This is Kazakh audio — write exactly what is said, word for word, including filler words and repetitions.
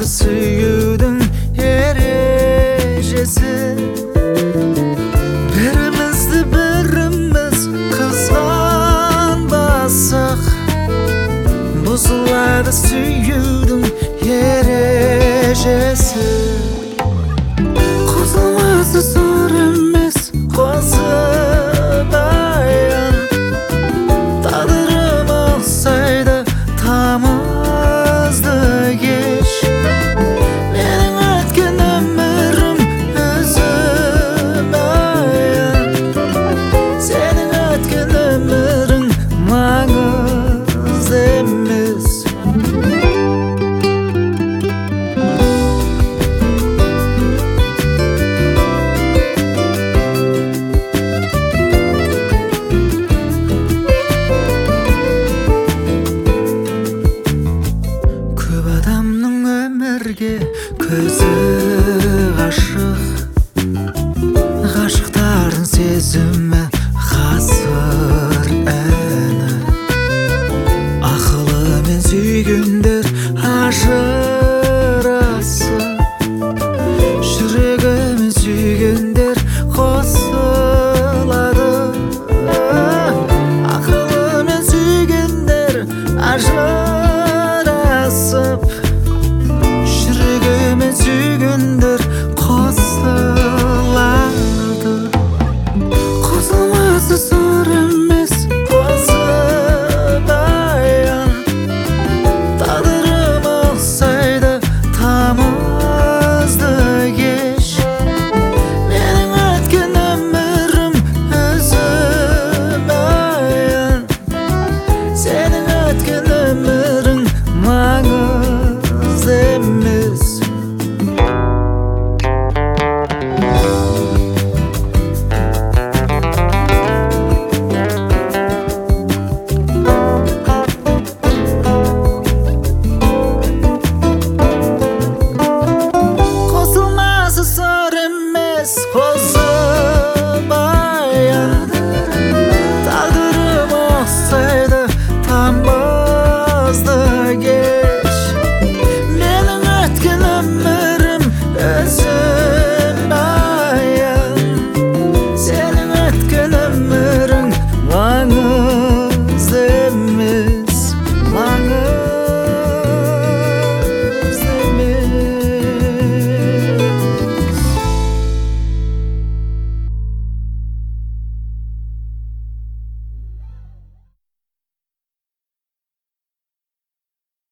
Қозғалмады сүюдің ережесі. Бірімізді біріміз қызғанбасақ, бұзылады сүюдің ережесі. Қозғалмасы зор емес қозыбаян, тағдырым алсайды тамызды кеш. Менің өткен өмірім өзім аян, сенің өткен өмірің маңызды емес. Көп адамның өмірге көзі ғашық, ғашықтардың сезімі ғасыр әні. Ақылымен сүйгендер ашық